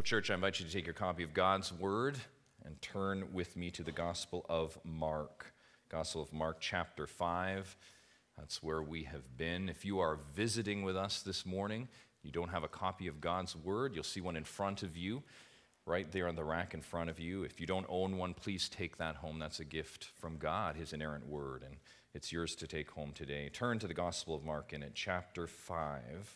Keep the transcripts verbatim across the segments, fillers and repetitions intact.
Well, church, I invite you to take your copy of God's Word and turn with me to the Gospel of Mark. Gospel of Mark, chapter five. That's where we have been. If you are visiting with us this morning, you don't have a copy of God's Word, you'll see one in front of you, right there on the rack in front of you. If you don't own one, please take that home. That's a gift from God, His inerrant Word, and it's yours to take home today. Turn to the Gospel of Mark in it, chapter five.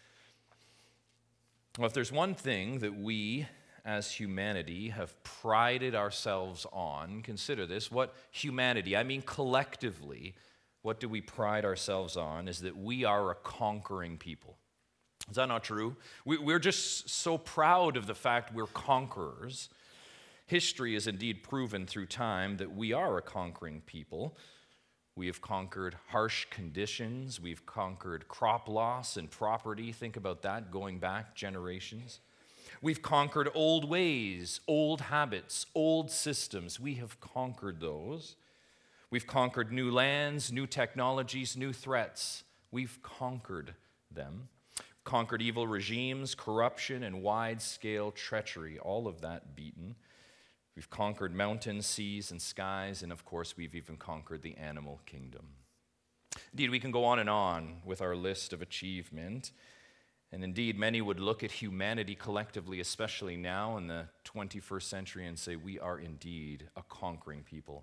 Well, if there's one thing that we as humanity have prided ourselves on, consider this, what humanity, I mean collectively, what do we pride ourselves on is that we are a conquering people. Is that not true? We, we're just so proud of the fact we're conquerors. History has indeed proven through time that we are a conquering people. We have conquered harsh conditions. We've conquered crop loss and property. Think about that, going back generations. We've conquered old ways, old habits, old systems. We have conquered those. We've conquered new lands, new technologies, new threats. We've conquered them. Conquered evil regimes, corruption, and wide-scale treachery. All of that beaten. We've conquered mountains, seas, and skies, and of course, we've even conquered the animal kingdom. Indeed, we can go on and on with our list of achievement, and indeed, many would look at humanity collectively, especially now in the twenty-first century, and say, we are indeed a conquering people.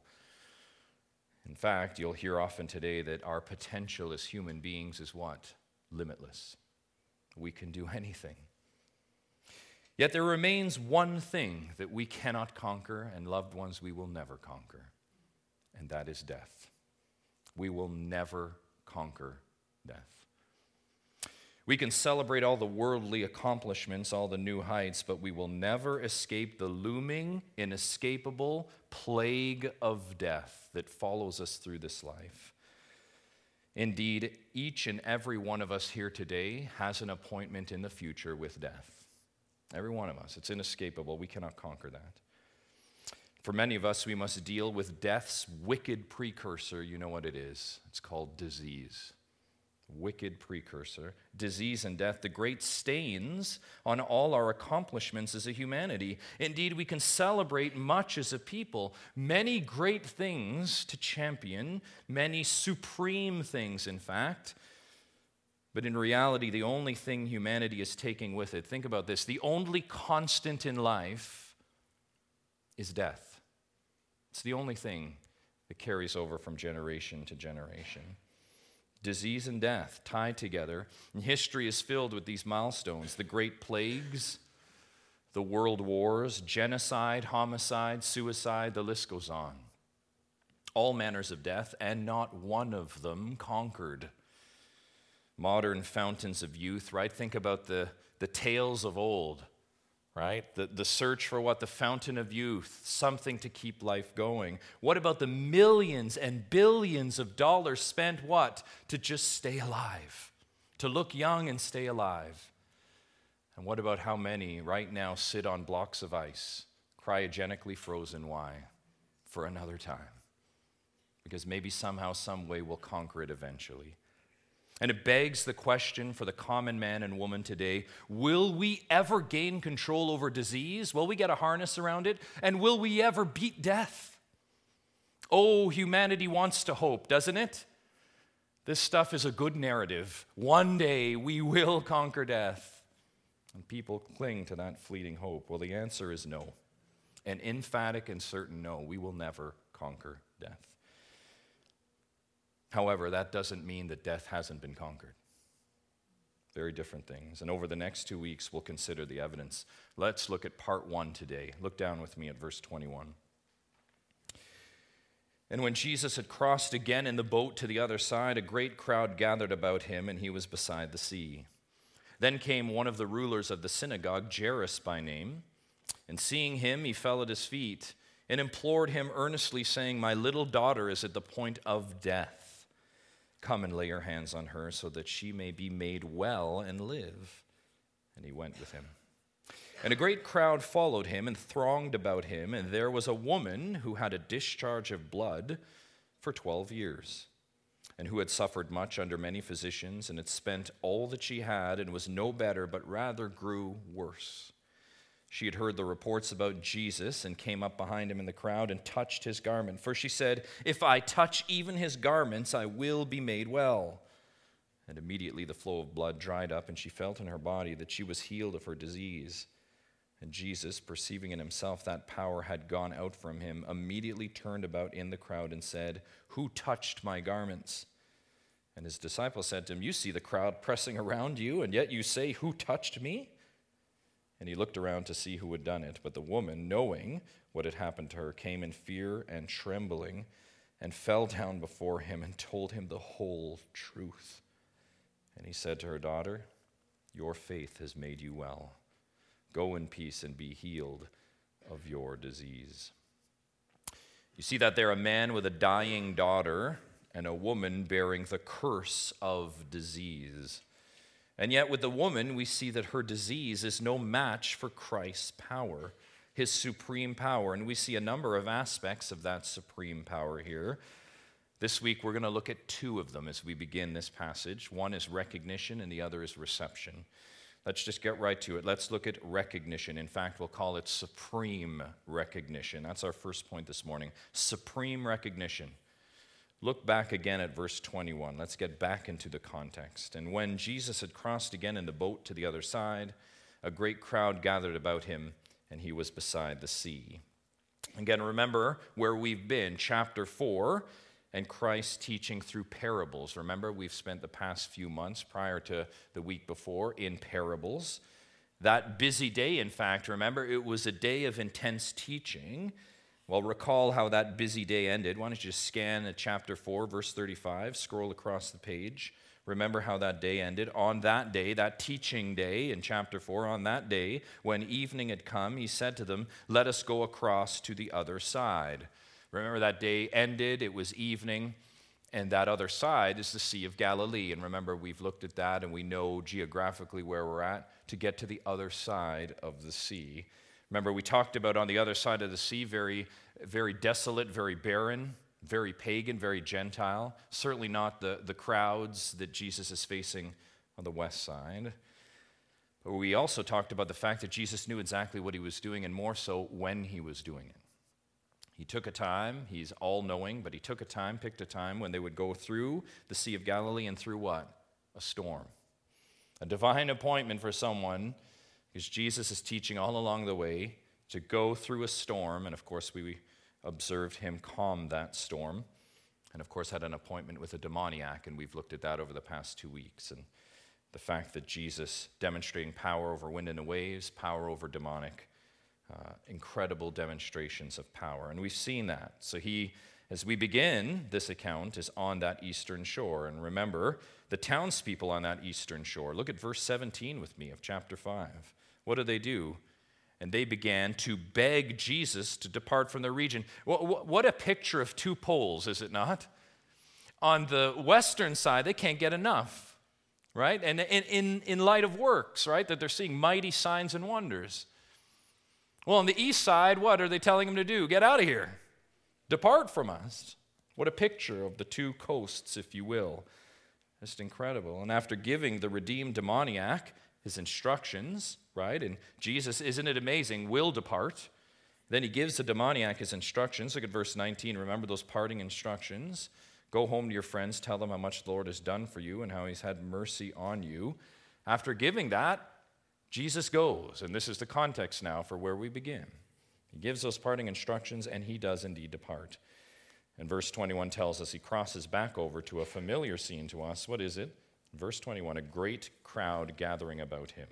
In fact, you'll hear often today that our potential as human beings is what? Limitless. We can do anything. Yet there remains one thing that we cannot conquer, and loved ones, we will never conquer, and that is death. We will never conquer death. We can celebrate all the worldly accomplishments, all the new heights, but we will never escape the looming, inescapable plague of death that follows us through this life. Indeed, each and every one of us here today has an appointment in the future with death. Every one of us. It's inescapable. We cannot conquer that. For many of us, we must deal with death's wicked precursor. You know what it is. It's called disease. Wicked precursor. Disease and death, the great stains on all our accomplishments as a humanity. Indeed, we can celebrate much as a people. Many great things to champion. Many supreme things, in fact. But in reality, the only thing humanity is taking with it, think about this, the only constant in life is death. It's the only thing that carries over from generation to generation. Disease and death tied together, and history is filled with these milestones, the great plagues, the world wars, genocide, homicide, suicide, the list goes on. All manners of death, and not one of them conquered. Modern fountains of youth, right? Think about the, the tales of old, right? The, the search for what? The fountain of youth, something to keep life going. What about the millions and billions of dollars spent what? To just stay alive, to look young and stay alive. And what about how many right now sit on blocks of ice, cryogenically frozen? Why? For another time. Because maybe somehow, some way we'll conquer it eventually. And it begs the question for the common man and woman today, will we ever gain control over disease? Will we get a harness around it? And will we ever beat death? Oh, humanity wants to hope, doesn't it? This stuff is a good narrative. One day we will conquer death. And people cling to that fleeting hope. Well, the answer is no. An emphatic and certain no. We will never conquer death. However, that doesn't mean that death hasn't been conquered. Very different things. And over the next two weeks, we'll consider the evidence. Let's look at part one today. Look down with me at verse twenty-one. And when Jesus had crossed again in the boat to the other side, a great crowd gathered about him, and he was beside the sea. Then came one of the rulers of the synagogue, Jairus by name, and seeing him, he fell at his feet and implored him earnestly, saying, "My little daughter is at the point of death. Come and lay your hands on her so that she may be made well and live." And he went with him. And a great crowd followed him and thronged about him, and there was a woman who had a discharge of blood for twelve years, and who had suffered much under many physicians, and had spent all that she had, and was no better, but rather grew worse. She had heard the reports about Jesus and came up behind him in the crowd and touched his garment. For she said, "If I touch even his garments, I will be made well." And immediately the flow of blood dried up, and she felt in her body that she was healed of her disease. And Jesus, perceiving in himself that power had gone out from him, immediately turned about in the crowd and said, "Who touched my garments?" And his disciples said to him, "You see the crowd pressing around you, and yet you say, 'Who touched me?'" And he looked around to see who had done it. But the woman, knowing what had happened to her, came in fear and trembling and fell down before him and told him the whole truth. And he said to her, "Daughter, your faith has made you well. Go in peace and be healed of your disease." You see that there, a man with a dying daughter and a woman bearing the curse of disease. And yet with the woman, we see that her disease is no match for Christ's power, his supreme power. And we see a number of aspects of that supreme power here. This week, we're going to look at two of them as we begin this passage. One is recognition, and the other is reception. Let's just get right to it. Let's look at recognition. In fact, we'll call it supreme recognition. That's our first point this morning. Supreme recognition. Look back again at verse twenty-one. Let's get back into the context. And when Jesus had crossed again in the boat to the other side, a great crowd gathered about him, and he was beside the sea. Again, remember where we've been, chapter four, and Christ teaching through parables. Remember, we've spent the past few months prior to the week before in parables. That busy day, in fact, remember, it was a day of intense teaching. Well, recall how that busy day ended. Why don't you just scan at chapter four, verse thirty-five, scroll across the page. Remember how that day ended. On that day, that teaching day in chapter four, on that day, when evening had come, he said to them, "Let us go across to the other side." Remember that day ended, it was evening, and that other side is the Sea of Galilee. And remember, we've looked at that and we know geographically where we're at to get to the other side of the sea. Remember, we talked about on the other side of the sea, very, very desolate, very barren, very pagan, very Gentile. Certainly not the, the crowds that Jesus is facing on the west side. But we also talked about the fact that Jesus knew exactly what he was doing, and more so when he was doing it. He took a time, he's all-knowing, but he took a time, picked a time when they would go through the Sea of Galilee and through what? A storm. A divine appointment for someone, because Jesus is teaching all along the way to go through a storm, and of course we observed him calm that storm, and of course had an appointment with a demoniac, and we've looked at that over the past two weeks, and the fact that Jesus demonstrating power over wind and the waves, power over demonic, uh, incredible demonstrations of power, and we've seen that. So he, as we begin this account, is on that eastern shore, and remember, the townspeople on that eastern shore, look at verse seventeen with me of chapter five. What do they do? And they began to beg Jesus to depart from their region. What a picture of two poles, is it not? On the western side, they can't get enough, right? And in, in, in light of works, right? That they're seeing mighty signs and wonders. Well, on the east side, what are they telling them to do? Get out of here. Depart from us. What a picture of the two coasts, if you will. Just incredible. And after giving the redeemed demoniac his instructions, right? And Jesus, isn't it amazing, will depart. Then he gives the demoniac his instructions. Look at verse nineteen. Remember those parting instructions. Go home to your friends, tell them how much the Lord has done for you and how he's had mercy on you. After giving that, Jesus goes. And this is the context now for where we begin. He gives those parting instructions, and he does indeed depart. And verse twenty-one tells us he crosses back over to a familiar scene to us. What is it? Verse twenty-one, a great crowd gathering about him.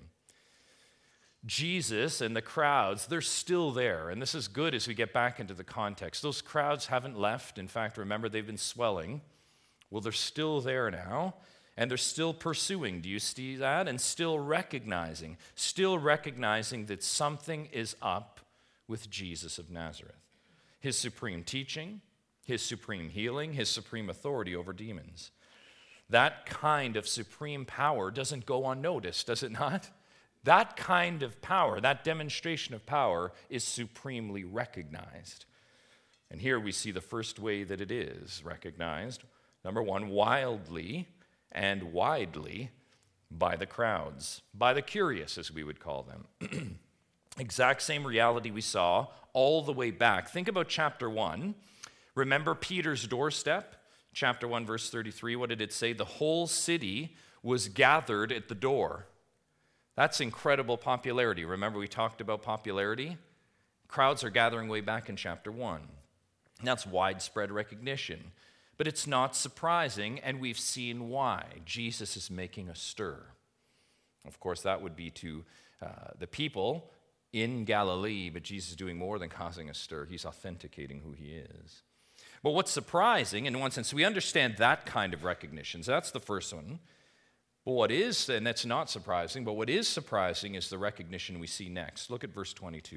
Jesus and the crowds, they're still there. And this is good as we get back into the context. Those crowds haven't left. In fact, remember, they've been swelling. Well, they're still there now, and they're still pursuing. Do you see that? And still recognizing, still recognizing that something is up with Jesus of Nazareth. His supreme teaching, his supreme healing, his supreme authority over demons. That kind of supreme power doesn't go unnoticed, does it not? That kind of power, that demonstration of power, is supremely recognized. And here we see the first way that it is recognized. Number one, wildly and widely by the crowds, by the curious, as we would call them. Exact same reality we saw all the way back. Think about chapter one. Remember Peter's doorstep? Chapter one, verse thirty-three, what did it say? The whole city was gathered at the door. That's incredible popularity. Remember we talked about popularity? Crowds are gathering way back in chapter one. And that's widespread recognition. But it's not surprising, and we've seen why. Jesus is making a stir. Of course, that would be to uh, the people in Galilee, but Jesus is doing more than causing a stir. He's authenticating who he is. But what's surprising, in one sense, we understand that kind of recognition. So that's the first one. But what is, and that's not surprising, but what is surprising is the recognition we see next. Look at verse twenty-two.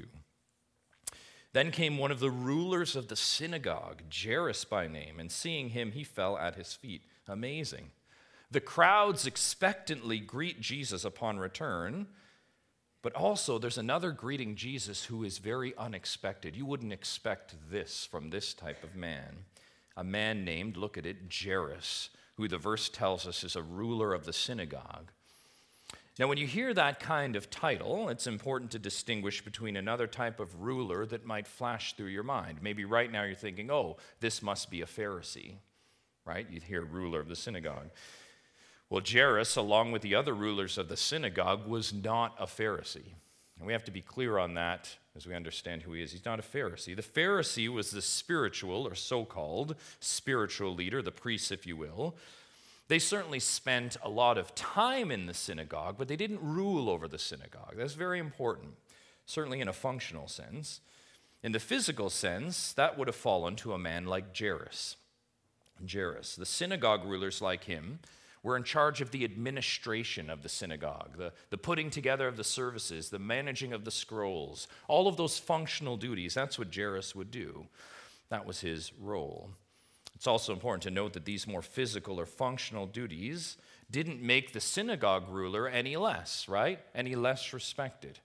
Then came one of the rulers of the synagogue, Jairus by name, and seeing him, he fell at his feet. Amazing. The crowds expectantly greet Jesus upon return, but also there's another greeting Jesus who is very unexpected. You wouldn't expect this from this type of man. A man named, look at it, Jairus, who the verse tells us is a ruler of the synagogue. Now, when you hear that kind of title, it's important to distinguish between another type of ruler that might flash through your mind. Maybe right now you're thinking, oh, this must be a Pharisee, right? You hear ruler of the synagogue. Well, Jairus, along with the other rulers of the synagogue, was not a Pharisee. And we have to be clear on that as we understand who he is. He's not a Pharisee. The Pharisee was the spiritual, or so-called spiritual leader, the priests, if you will. They certainly spent a lot of time in the synagogue, but they didn't rule over the synagogue. That's very important, certainly in a functional sense. In the physical sense, that would have fallen to a man like Jairus. Jairus, the synagogue rulers like him, were in charge of the administration of the synagogue, the, the putting together of the services, the managing of the scrolls, all of those functional duties. That's what Jairus would do. That was his role. It's also important to note that these more physical or functional duties didn't make the synagogue ruler any less, right? Any less respected.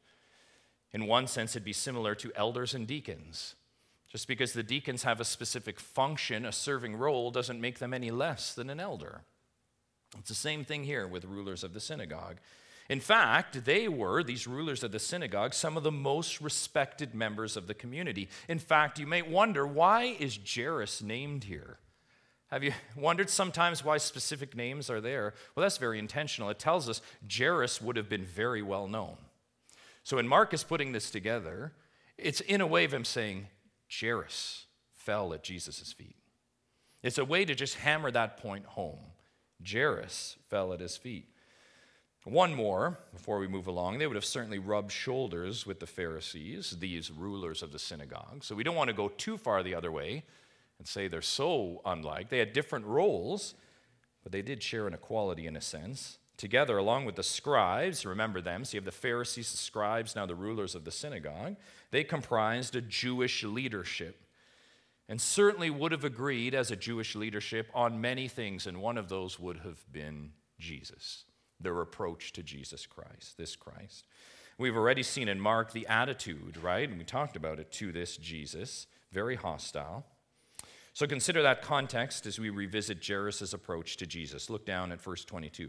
In one sense, it'd be similar to elders and deacons. Just because the deacons have a specific function, a serving role, doesn't make them any less than an elder. It's the same thing here with rulers of the synagogue. In fact, they were, these rulers of the synagogue, some of the most respected members of the community. In fact, you may wonder, why is Jairus named here? Have you wondered sometimes why specific names are there? Well, that's very intentional. It tells us Jairus would have been very well known. So when Mark is putting this together, it's in a way of him saying, Jairus fell at Jesus' feet. It's a way to just hammer that point home. Jairus fell at his feet. One more, before we move along, they would have certainly rubbed shoulders with the Pharisees, these rulers of the synagogue. So we don't want to go too far the other way and say they're so unlike. They had different roles, but they did share an equality in a sense. Together, along with the scribes, remember them, so you have the Pharisees, the scribes, now the rulers of the synagogue, they comprised a Jewish leadership. And certainly would have agreed as a Jewish leadership on many things, and one of those would have been Jesus, their approach to Jesus Christ, this Christ. We've already seen in Mark the attitude, right? And we talked about it, to this Jesus, very hostile. So consider that context as we revisit Jairus' approach to Jesus. Look down at verse twenty-two.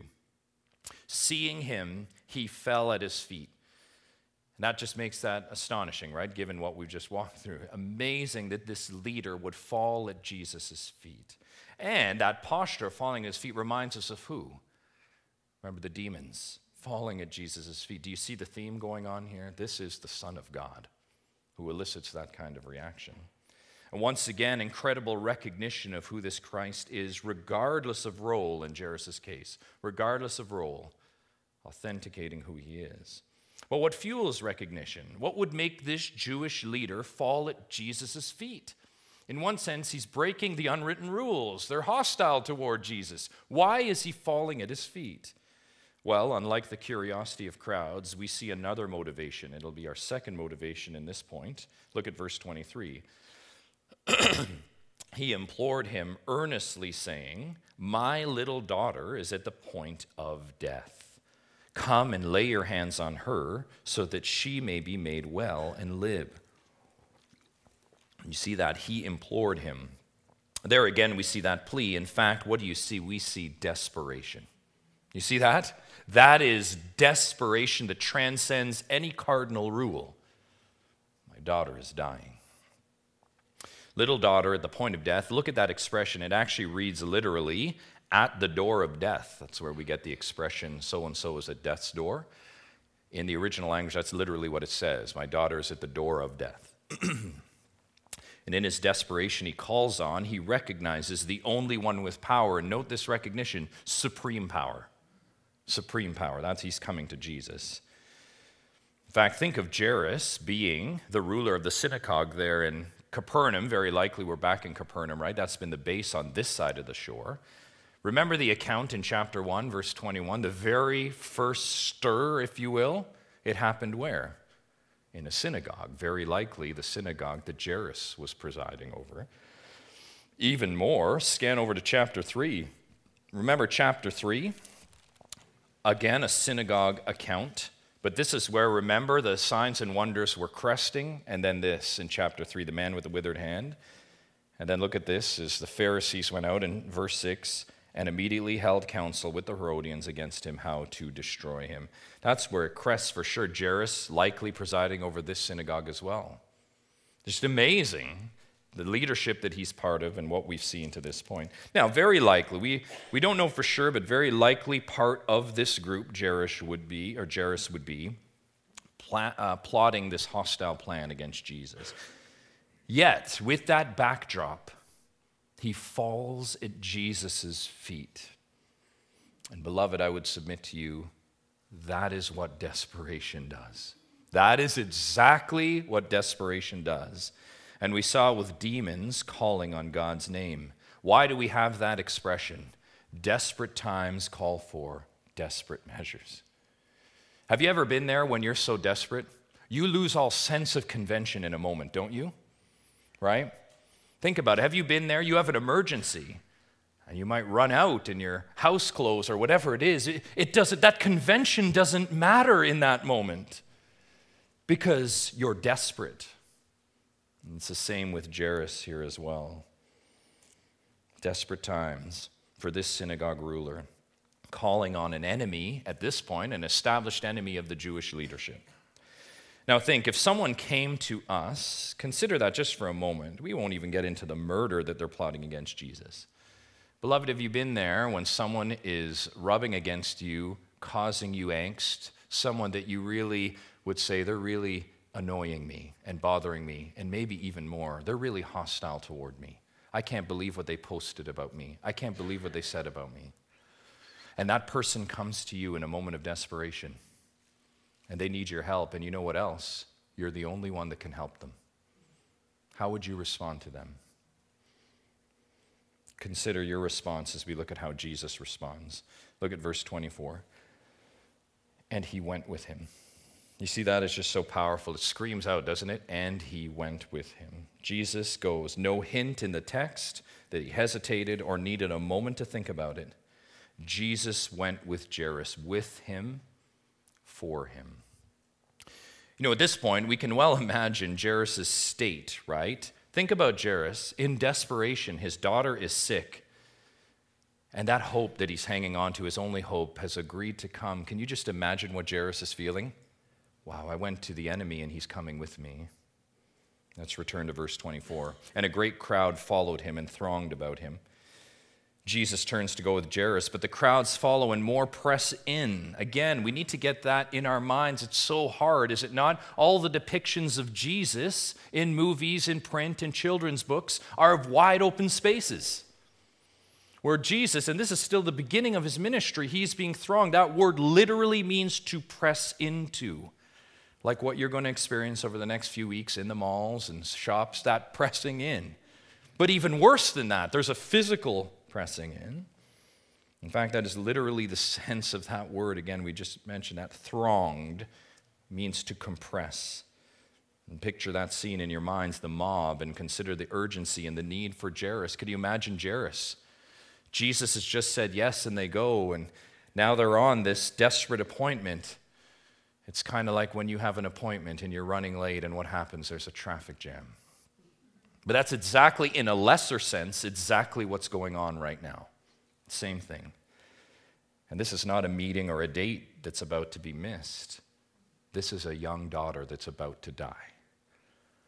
Seeing him, he fell at his feet. And that just makes that astonishing, right? Given what we've just walked through. Amazing that this leader would fall at Jesus' feet. And that posture of falling at his feet reminds us of who? Remember the demons falling at Jesus' feet. Do you see the theme going on here? This is the Son of God who elicits that kind of reaction. And once again, incredible recognition of who this Christ is, regardless of role in Jairus' case, regardless of role, authenticating who he is. But what fuels recognition? What would make this Jewish leader fall at Jesus' feet? In one sense, he's breaking the unwritten rules. They're hostile toward Jesus. Why is he falling at his feet? Well, unlike the curiosity of crowds, we see another motivation. It'll be our second motivation in this point. Look at verse twenty-three. He implored him earnestly, saying, "My little daughter is at the point of death. Come and lay your hands on her so that she may be made well and live." You see that? He implored him. There again, we see that plea. In fact, what do you see? We see desperation. You see that? That is desperation that transcends any cardinal rule. daughter is dying. Little daughter at the point of death. Look at that expression. It actually reads literally, at the door of death. That's where we get the expression, so-and-so is at death's door. In the original language, that's literally what it says. My daughter is at the door of death. And in his desperation, he calls on, he recognizes the only one with power. And note this recognition, supreme power. Supreme power. That's he's coming to Jesus. In fact, think of Jairus being the ruler of the synagogue there in Capernaum. Very likely we're back in Capernaum, right? That's been the base on this side of the shore. Remember the account in chapter one, verse twenty-one, the very first stir, if you will, it happened where? In a synagogue, very likely the synagogue that Jairus was presiding over. Even more, scan over to chapter three. Remember chapter three? Again, a synagogue account. But this is where, remember, the signs and wonders were cresting. And then this in chapter three, the man with the withered hand. And then look at this, as the Pharisees went out in verse six, and immediately held counsel with the Herodians against him, how to destroy him. That's where it crests for sure. Jairus likely presiding over this synagogue as well. Just amazing, the leadership that he's part of and what we've seen to this point. Now, very likely, we, we don't know for sure, but very likely part of this group, Jairus would be, or Jairus would be, pla- uh, plotting this hostile plan against Jesus. Yet, with that backdrop, he falls at Jesus' feet. And beloved, I would submit to you, that is what desperation does. That is exactly what desperation does. And we saw with demons calling on God's name. Why do we have that expression? Desperate times call for desperate measures. Have you ever been there when you're so desperate? You lose all sense of convention in a moment, don't you? Right? Think about it. Have you been there? You have an emergency, and you might run out in your house clothes or whatever it is. It, it doesn't. That convention doesn't matter in that moment because you're desperate. And it's the same with Jairus here as well. Desperate times for this synagogue ruler, calling on an enemy at this point, an established enemy of the Jewish leadership. Now think, if someone came to us, consider that just for a moment. We won't even get into the murder that they're plotting against Jesus. Beloved, have you been there when someone is rubbing against you, causing you angst, someone that you really would say, they're really annoying me and bothering me, and maybe even more, they're really hostile toward me. I can't believe what they posted about me. I can't believe what they said about me. And that person comes to you in a moment of desperation. And they need your help, and you know what else? You're the only one that can help them. How would you respond to them? Consider your response as we look at how Jesus responds. Look at verse twenty-four. And he went with him. You see, that is just so powerful. It screams out, doesn't it? And he went with him. Jesus goes. No hint in the text that he hesitated or needed a moment to think about it. Jesus went with Jairus, with him, for him. You know, at this point, we can well imagine Jairus' state, right? Think about Jairus. In desperation, his daughter is sick. And that hope that he's hanging on to, his only hope, has agreed to come. Can you just imagine what Jairus is feeling? Wow, I went to the enemy and he's coming with me. Let's return to verse twenty-four. And a great crowd followed him and thronged about him. Jesus turns to go with Jairus, but the crowds follow and more press in. Again, we need to get that in our minds. It's so hard, is it not? All the depictions of Jesus in movies, in print, in children's books are of wide open spaces. Where Jesus, and this is still the beginning of his ministry, he's being thronged. That word literally means to press into. Like what you're going to experience over the next few weeks in the malls and shops, that pressing in. But even worse than that, there's a physical pressing in. In fact, that is literally the sense of that word. Again, we just mentioned that. Thronged means to compress. And picture that scene in your minds, the mob, and consider the urgency and the need for Jairus. Could you imagine Jairus? Jesus has just said yes, and they go, and now they're on this desperate appointment. It's kind of like when you have an appointment and you're running late, and what happens? There's a traffic jam. But that's exactly, in a lesser sense, exactly what's going on right now. Same thing. And this is not a meeting or a date that's about to be missed. This is a young daughter that's about to die.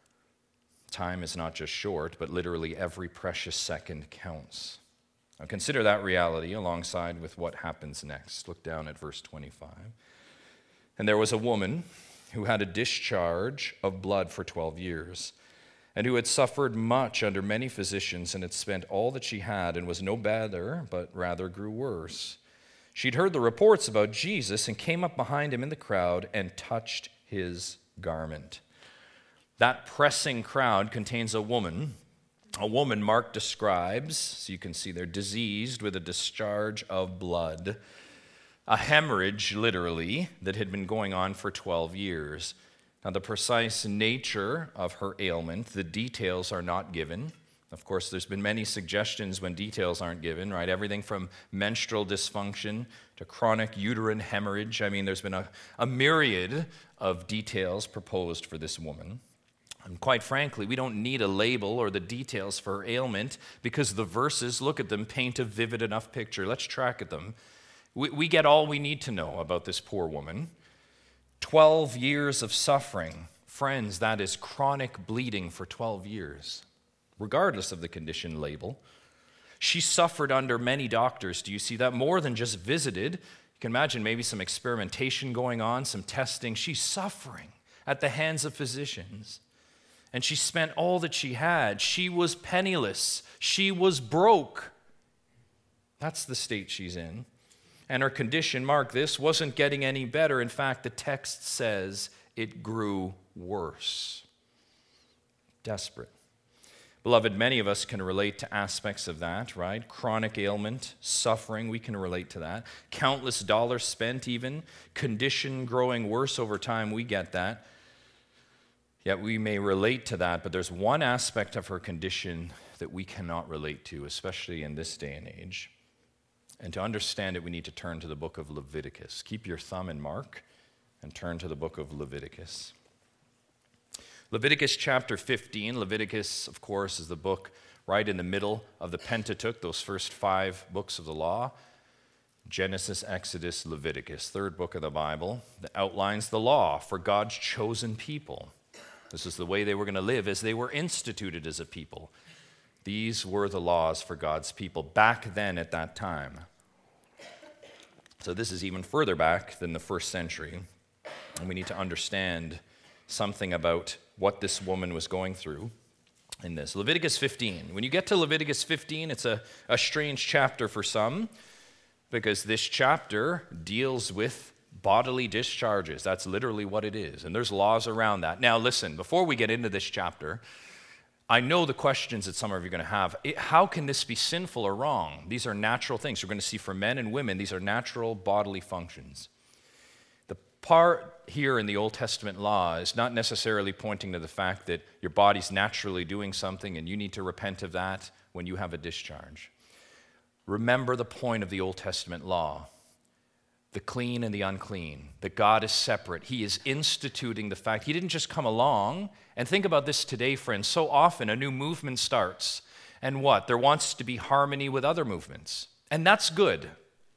time is not just short, but literally every precious second counts. Now consider that reality alongside with what happens next. Look down at verse twenty-five. And there was a woman who had a discharge of blood for twelve years, and who had suffered much under many physicians, and had spent all that she had, and was no better, but rather grew worse. She'd heard the reports about Jesus, and came up behind him in the crowd, and touched his garment. That pressing crowd contains a woman, a woman Mark describes, so you can see they're diseased with a discharge of blood, a hemorrhage, literally, that had been going on for twelve years. Now, the precise nature of her ailment, the details are not given. Of course, there's been many suggestions when details aren't given, right? Everything from menstrual dysfunction to chronic uterine hemorrhage. I mean, there's been a, a myriad of details proposed for this woman. And quite frankly, we don't need a label or the details for her ailment, because the verses, look at them, paint a vivid enough picture. Let's track at them. We, we get all we need to know about this poor woman. twelve years of suffering. Friends, that is chronic bleeding for twelve years, regardless of the condition label. She suffered under many doctors. Do you see that? More than just visited. You can imagine maybe some experimentation going on, some testing. She's suffering at the hands of physicians. And she spent all that she had. She was penniless. She was broke. That's the state she's in. And her condition, mark this, wasn't getting any better. In fact, the text says it grew worse. Desperate. Beloved, many of us can relate to aspects of that, right? Chronic ailment, suffering, we can relate to that. Countless dollars spent even. Condition growing worse over time, we get that. Yet we may relate to that, but there's one aspect of her condition that we cannot relate to, especially in this day and age. And to understand it, we need to turn to the book of Leviticus. Keep your thumb in Mark and turn to the book of Leviticus. Leviticus chapter fifteen. Leviticus, of course, is the book right in the middle of the Pentateuch, those first five books of the law. Genesis, Exodus, Leviticus, third book of the Bible that outlines the law for God's chosen people. This is the way they were going to live as they were instituted as a people. These were the laws for God's people back then at that time. So this is even further back than the first century. And we need to understand something about what this woman was going through in this. Leviticus fifteen. When you get to Leviticus fifteen, it's a, a strange chapter for some, because this chapter deals with bodily discharges. That's literally what it is. And there's laws around that. Now listen, before we get into this chapter, I know the questions that some of you are going to have. It, how can this be sinful or wrong? These are natural things. We're going to see for men and women, these are natural bodily functions. The part here in the Old Testament law is not necessarily pointing to the fact that your body's naturally doing something and you need to repent of that when you have a discharge. Remember the point of the Old Testament law. The clean and the unclean, that God is separate. He is instituting the fact. He didn't just come along. And think about this today, friends. So often a new movement starts, and what? There wants to be harmony with other movements. And that's good.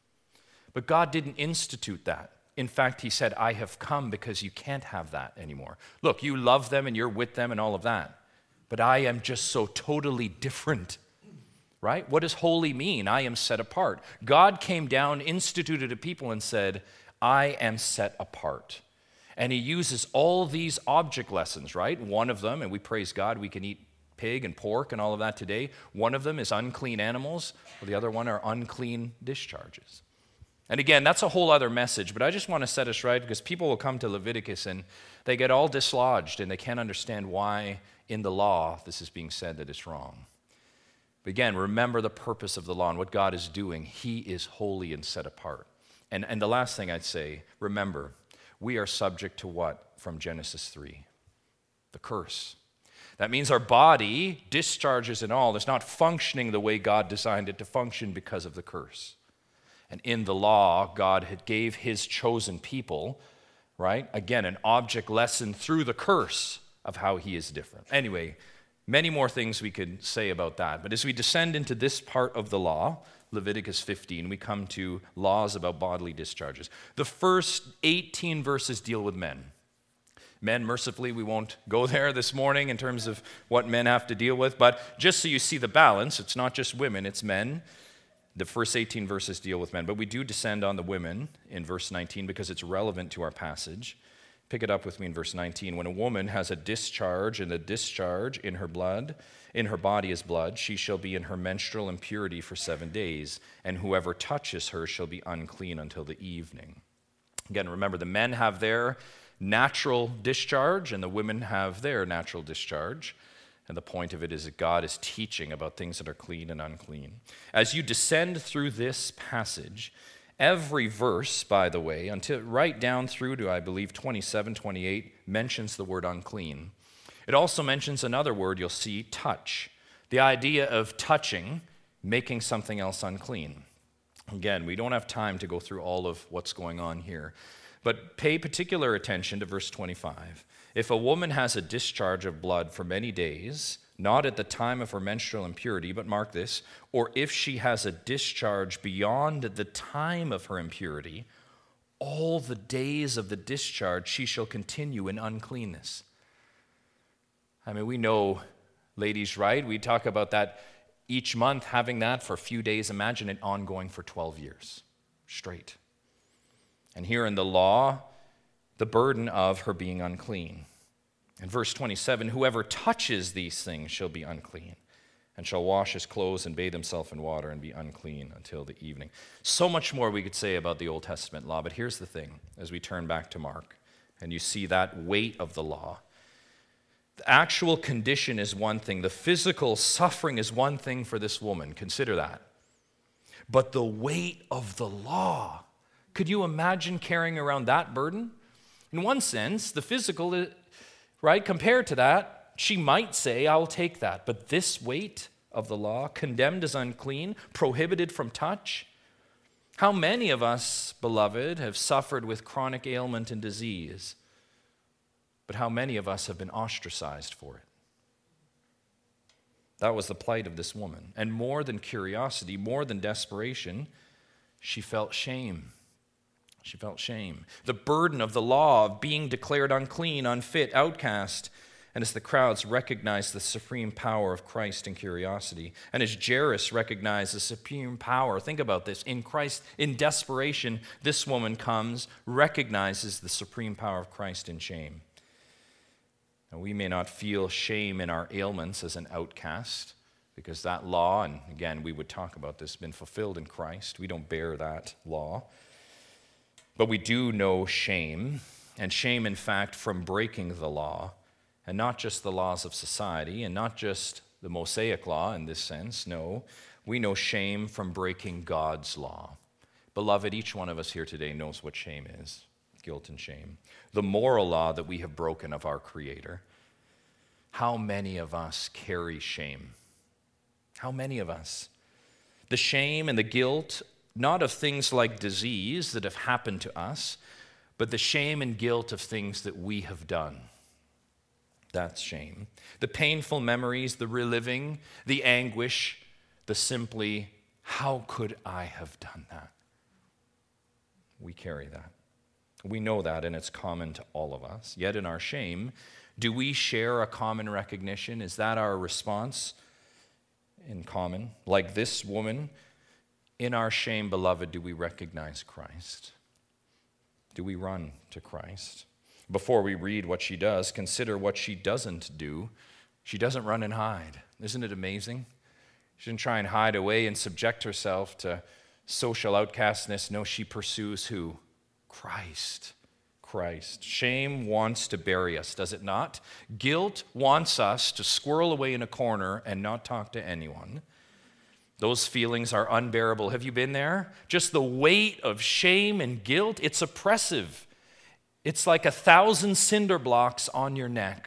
But God didn't institute that. In fact, he said, I have come because you can't have that anymore. Look, you love them and you're with them and all of that. But I am just so totally different. Right? What does holy mean? I am set apart. God came down, instituted a people, and said, I am set apart. And he uses all these object lessons, right? One of them, and we praise God, we can eat pig and pork and all of that today. One of them is unclean animals. Well, the other one are unclean discharges. And again, that's a whole other message, but I just want to set us right, because people will come to Leviticus and they get all dislodged and they can't understand why in the law this is being said that it's wrong. But again, remember the purpose of the law and what God is doing. He is holy and set apart. And, and the last thing I'd say, remember, we are subject to what from Genesis three? The curse. That means our body, discharges and all, is not functioning the way God designed it to function because of the curse. And in the law, God had gave his chosen people, right, again, an object lesson through the curse of how he is different. Anyway, many more things we could say about that. But as we descend into this part of the law, Leviticus fifteen, we come to laws about bodily discharges. The first eighteen verses deal with men. Men, mercifully, we won't go there this morning in terms of what men have to deal with, but just so you see the balance, it's not just women, it's men. The first eighteen verses deal with men, but we do descend on the women in verse nineteen because it's relevant to our passage. Pick it up with me in verse nineteen. When a woman has a discharge, and the discharge in her blood, in her body is blood, she shall be in her menstrual impurity for seven days, and whoever touches her shall be unclean until the evening. Again, remember, the men have their natural discharge, and the women have their natural discharge. And the point of it is that God is teaching about things that are clean and unclean. As you descend through this passage, every verse, by the way, until right down through to, I believe, twenty-seven, twenty-eight, mentions the word unclean. It also mentions another word you'll see, touch. The idea of touching, making something else unclean. Again, we don't have time to go through all of what's going on here. But pay particular attention to verse twenty-five. If a woman has a discharge of blood for many days, not at the time of her menstrual impurity, but mark this, or if she has a discharge beyond the time of her impurity, all the days of the discharge she shall continue in uncleanness. I mean, we know, ladies, right? We talk about that each month, having that for a few days. Imagine it ongoing for twelve years straight. And here in the law, the burden of her being unclean. In verse twenty-seven, whoever touches these things shall be unclean, and shall wash his clothes and bathe himself in water and be unclean until the evening. So much more we could say about the Old Testament law, but here's the thing, as we turn back to Mark, and you see that weight of the law. The actual condition is one thing. The physical suffering is one thing for this woman. Consider that. But the weight of the law, could you imagine carrying around that burden? In one sense, the physical, right, compared to that, she might say, I'll take that. But this weight of the law, condemned as unclean, prohibited from touch. How many of us, beloved, have suffered with chronic ailment and disease? But how many of us have been ostracized for it? That was the plight of this woman. And more than curiosity, more than desperation, she felt shame. She felt shame. The burden of the law of being declared unclean, unfit, outcast. And as the crowds recognized the supreme power of Christ in curiosity, and as Jairus recognized the supreme power, think about this, in Christ, in desperation, this woman comes, recognizes the supreme power of Christ in shame. Now, we may not feel shame in our ailments as an outcast, because that law, and again, we would talk about this, has been fulfilled in Christ. We don't bear that law. But we do know shame, and shame, in fact, from breaking the law, and not just the laws of society, and not just the Mosaic law in this sense. No, we know shame from breaking God's law. Beloved, each one of us here today knows what shame is. Guilt and shame. The moral law that we have broken of our Creator. How many of us carry shame? How many of us? The shame and the guilt, not of things like disease that have happened to us, but the shame and guilt of things that we have done. That's shame. The painful memories, the reliving, the anguish, the simply, how could I have done that? We carry that. We know that, and it's common to all of us. Yet in our shame, do we share a common recognition? Is that our response in common? Like this woman, in our shame, beloved, do we recognize Christ? Do we run to Christ? Before we read what she does, consider what she doesn't do. She doesn't run and hide. Isn't it amazing? She doesn't try and hide away and subject herself to social outcastness. No, she pursues who? Christ. Christ. Shame wants to bury us, does it not? Guilt wants us to squirrel away in a corner and not talk to anyone. Those feelings are unbearable. Have you been there? Just the weight of shame and guilt, it's oppressive. It's like a thousand cinder blocks on your neck.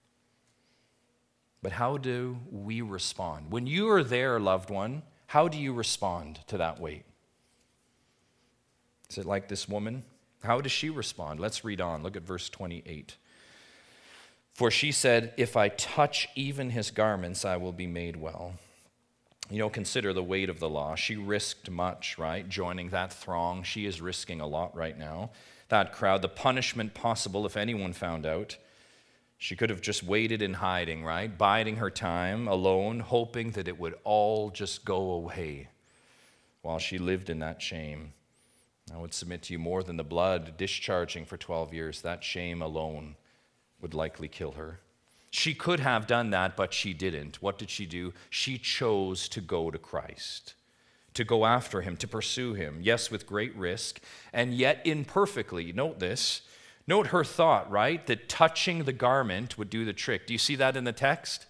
But how do we respond? When you are there, loved one, how do you respond to that weight? Is it like this woman? How does she respond? Let's read on. Look at verse twenty-eight. For she said, if I touch even his garments, I will be made well. You know, consider the weight of the law. She risked much, right? Joining that throng. She is risking a lot right now. that crowd, the punishment possible if anyone found out. She could have just waited in hiding, right? Biding her time, alone, hoping that it would all just go away while she lived in that shame. I would submit to you, more than the blood discharging for twelve years, that shame alone would likely kill her. She could have done that, but she didn't. What did she do? She chose to go to Christ, to go after him, to pursue him. Yes, with great risk, and yet imperfectly. Note this. Note her thought, right? That touching the garment would do the trick. Do you see that in the text?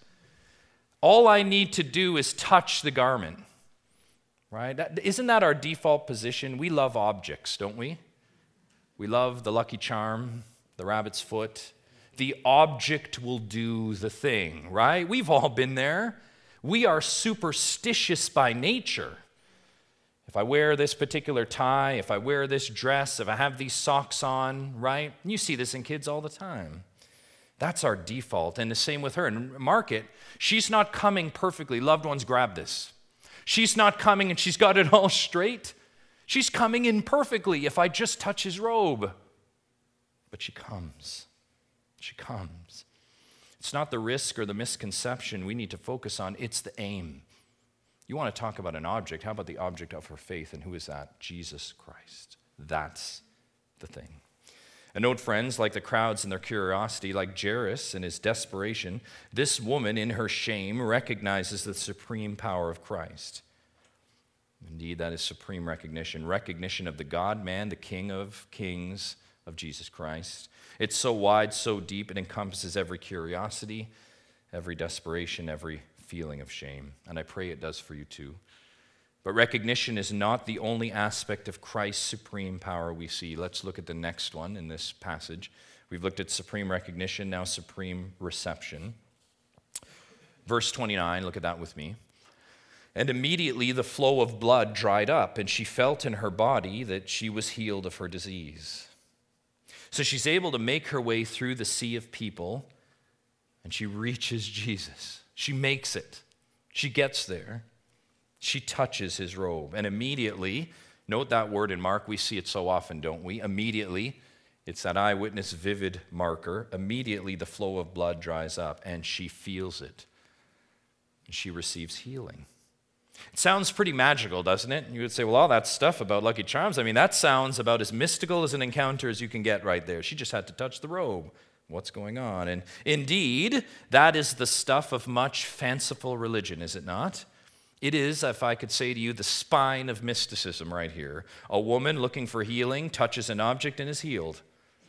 All I need to do is touch the garment, right? That, isn't that our default position? We love objects, don't we? We love the Lucky Charm, the rabbit's foot. The object will do the thing, right? We've all been there. We are superstitious by nature. If I wear this particular tie, if I wear this dress, if I have these socks on, right? You see this in kids all the time. That's our default. And the same with her. And mark it, she's not coming perfectly. Loved ones, grab this. She's not coming and she's got it all straight. She's coming imperfectly if I just touch his robe. But she comes. She comes. It's not the risk or the misconception we need to focus on. It's the aim. You want to talk about an object. How about the object of her faith? And who is that? Jesus Christ. That's the thing. And note, friends, like the crowds in their curiosity, like Jairus in his desperation, this woman in her shame recognizes the supreme power of Christ. Indeed, that is supreme recognition. Recognition of the God-man, the King of kings, of Jesus Christ. It's so wide, so deep, it encompasses every curiosity, every desperation, every feeling of shame. And I pray it does for you too. But recognition is not the only aspect of Christ's supreme power we see. Let's look at the next one in this passage. We've looked at supreme recognition, now supreme reception. Verse twenty-nine, look at that with me. And immediately the flow of blood dried up, and she felt in her body that she was healed of her disease. So she's able to make her way through the sea of people, and she reaches Jesus. She makes it. She gets there. She touches his robe. And immediately, note that word in Mark, we see it so often, don't we? Immediately, it's that eyewitness vivid marker. Immediately, the flow of blood dries up, and she feels it. And she receives healing. It sounds pretty magical, doesn't it? You would say, well, all that stuff about Lucky Charms, I mean, that sounds about as mystical as an encounter as you can get right there. She just had to touch the robe. What's going on? And indeed, that is the stuff of much fanciful religion, is it not? It is, if I could say to you, the spine of mysticism right here. A woman looking for healing touches an object and is healed.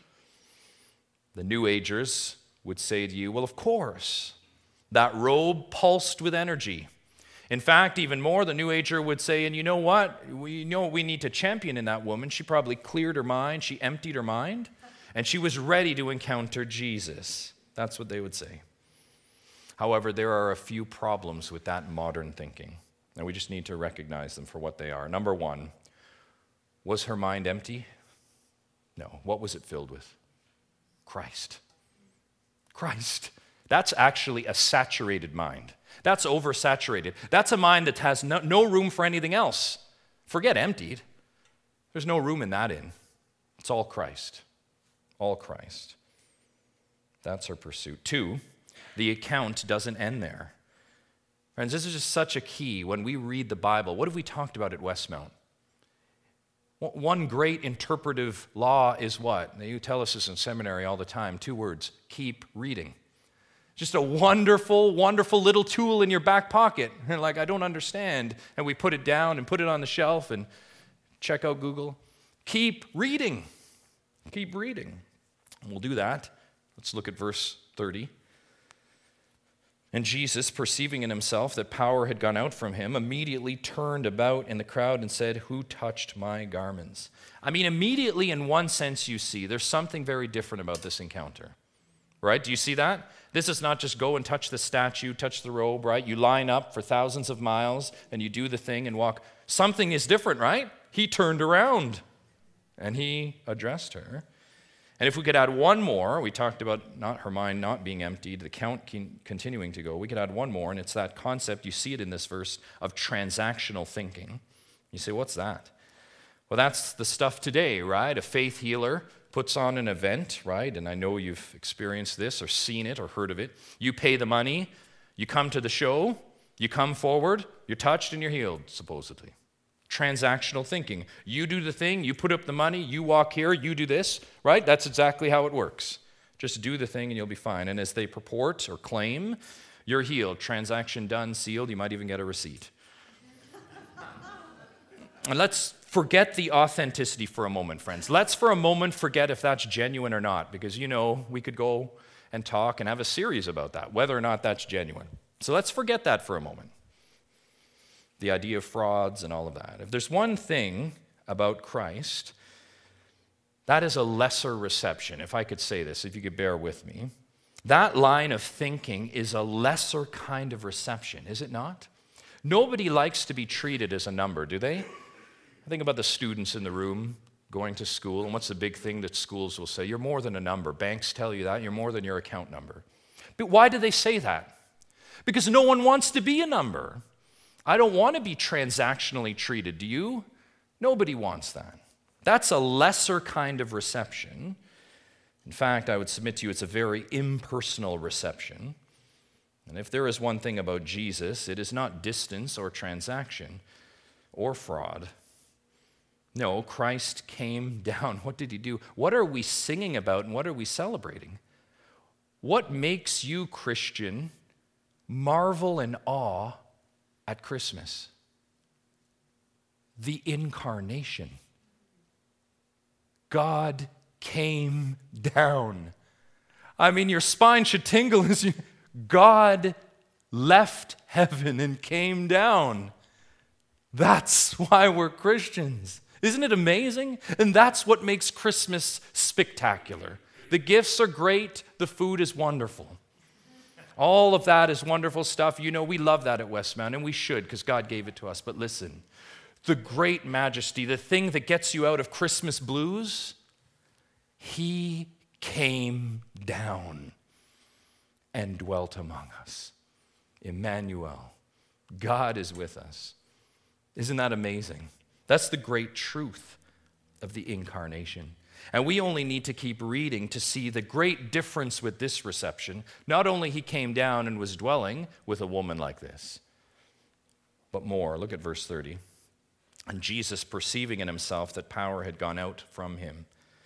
The New Agers would say to you, well, of course, that robe pulsed with energy. In fact, even more, the New Ager would say, and you know what? We know what we need to champion in that woman. She probably cleared her mind. She emptied her mind. And she was ready to encounter Jesus. That's what they would say. However, there are a few problems with that modern thinking, and we just need to recognize them for what they are. Number one, was her mind empty? No. What was it filled with? Christ. Christ. That's actually a saturated mind. That's oversaturated. That's a mind that has no, no room for anything else. Forget emptied. There's no room in that in. It's all Christ. All Christ. That's her pursuit. Two, the account doesn't end there. Friends, this is just such a key when we read the Bible. What have we talked about at Westmount? One great interpretive law is what? You tell us this in seminary all the time. Two words, keep reading. Just a wonderful, wonderful little tool in your back pocket. You're like, I don't understand. And we put it down and put it on the shelf and check out Google. Keep reading. Keep reading. We'll do that. Let's look at verse thirty. And Jesus, perceiving in himself that power had gone out from him, immediately turned about in the crowd and said, who touched my garments? I mean, immediately in one sense you see, there's something very different about this encounter. Right? Do you see that? This is not just go and touch the statue, touch the robe, right? You line up for thousands of miles and you do the thing and walk. Something is different, right? He turned around and he addressed her. And if we could add one more, we talked about not her mind not being emptied, the count continuing to go. We could add one more, and it's that concept, you see it in this verse, of transactional thinking. You say, what's that? Well, that's the stuff today, right? A faith healer puts on an event, right? And I know you've experienced this or seen it or heard of it. You pay the money, you come to the show, you come forward, you're touched and you're healed, supposedly. Transactional thinking. You do the thing, you put up the money, you walk here, you do this, right? That's exactly how it works. Just do the thing and you'll be fine. And as they purport or claim, you're healed. Transaction done, sealed. You might even get a receipt. And let's forget the authenticity for a moment, friends. Let's for a moment forget if that's genuine or not, because, you know, we could go and talk and have a series about that, whether or not that's genuine. So let's forget that for a moment. The idea of frauds and all of that. If there's one thing about Christ, that is a lesser reception, if I could say this, if you could bear with me. That line of thinking is a lesser kind of reception, is it not? Nobody likes to be treated as a number, do they? I think about the students in the room going to school, and what's the big thing that schools will say? You're more than a number. Banks tell you that. You're more than your account number. But why do they say that? Because no one wants to be a number. I don't want to be transactionally treated. Do you? Nobody wants that. That's a lesser kind of reception. In fact, I would submit to you it's a very impersonal reception. And if there is one thing about Jesus, it is not distance or transaction or fraud. No, Christ came down. What did he do? What are we singing about and what are we celebrating? What makes you, Christian, marvel and awe at Christmas? The incarnation. God came down. I mean, your spine should tingle as you... God left heaven and came down. That's why we're Christians. Isn't it amazing? And that's what makes Christmas spectacular. The gifts are great. The food is wonderful. All of that is wonderful stuff. You know, we love that at Westmount, and we should because God gave it to us. But listen, the great majesty, the thing that gets you out of Christmas blues, he came down and dwelt among us. Emmanuel, God is with us. Isn't that amazing? That's the great truth of the incarnation. And we only need to keep reading to see the great difference with this reception. Not only he came down and was dwelling with a woman like this, but more. Look at verse thirty. And Jesus, perceiving in himself that power had gone out from him.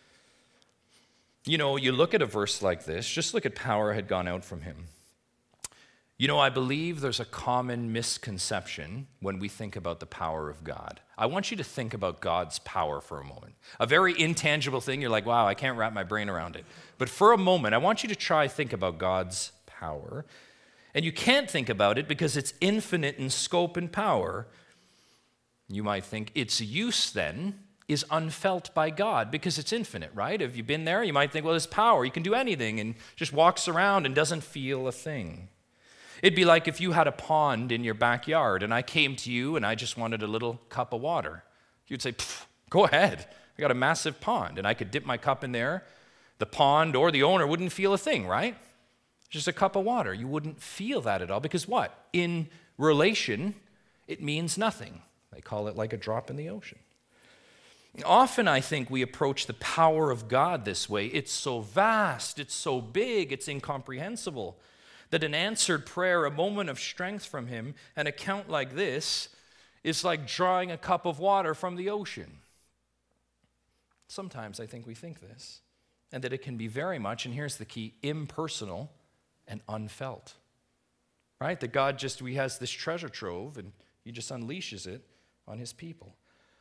You know, you look at a verse like this, just look at power had gone out from him. You know, I believe there's a common misconception when we think about the power of God. I want you to think about God's power for a moment. A very intangible thing, you're like, wow, I can't wrap my brain around it. But for a moment, I want you to try think about God's power. And you can't think about it because it's infinite in scope and power. You might think its use then is unfelt by God because it's infinite, right? Have you been there? You might think, well, his power, he can do anything and just walks around and doesn't feel a thing. It'd be like if you had a pond in your backyard and I came to you and I just wanted a little cup of water. You'd say, go ahead. I got a massive pond and I could dip my cup in there. The pond or the owner wouldn't feel a thing, right? Just a cup of water. You wouldn't feel that at all because what? In relation, it means nothing. They call it like a drop in the ocean. Often I think we approach the power of God this way. It's so vast, it's so big, it's incomprehensible. That an answered prayer, a moment of strength from him, an account like this, is like drawing a cup of water from the ocean. Sometimes I think we think this, and that it can be very much, and here's the key, impersonal and unfelt. Right? That God just, he has this treasure trove, and he just unleashes it on his people.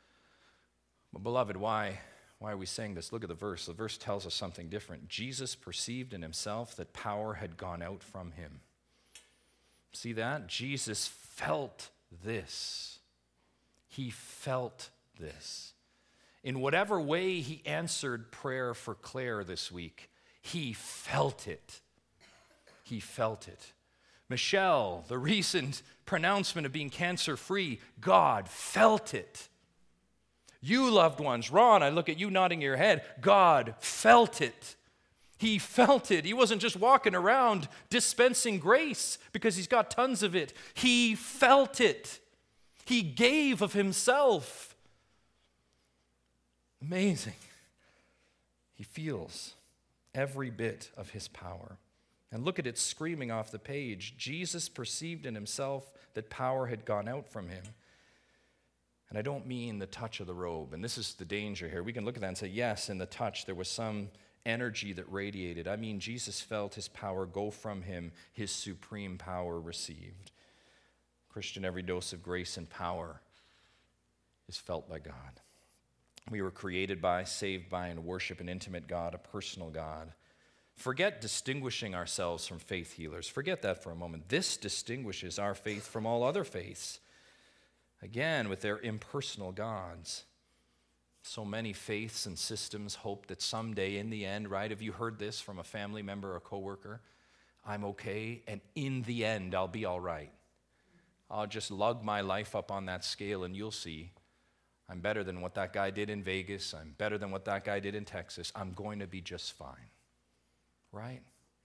But beloved, why? Why are we saying this? Look at the verse. The verse tells us something different. Jesus perceived in himself that power had gone out from him. See that? Jesus felt this. He felt this. In whatever way he answered prayer for Claire this week, he felt it. He felt it. Michelle, the recent pronouncement of being cancer-free, God felt it. You loved ones, Ron, I look at you nodding your head. God felt it. He felt it. He wasn't just walking around dispensing grace because he's got tons of it. He felt it. He gave of himself. Amazing. He feels every bit of his power. And look at it screaming off the page. Jesus perceived in himself that power had gone out from him. And I don't mean the touch of the robe. And this is the danger here. We can look at that and say, yes, in the touch there was some energy that radiated. I mean, Jesus felt his power go from him, his supreme power received. Christian, every dose of grace and power is felt by God. We were created by, saved by, and worship an intimate God, a personal God. Forget distinguishing ourselves from faith healers. Forget that for a moment. This distinguishes our faith from all other faiths. Again, with their impersonal gods. So many faiths and systems hope that someday in the end, right, have you heard this from a family member or coworker? I'm okay, and in the end, I'll be all right. I'll just lug my life up on that scale, and you'll see I'm better than what that guy did in Vegas. I'm better than what that guy did in Texas. I'm going to be just fine, right?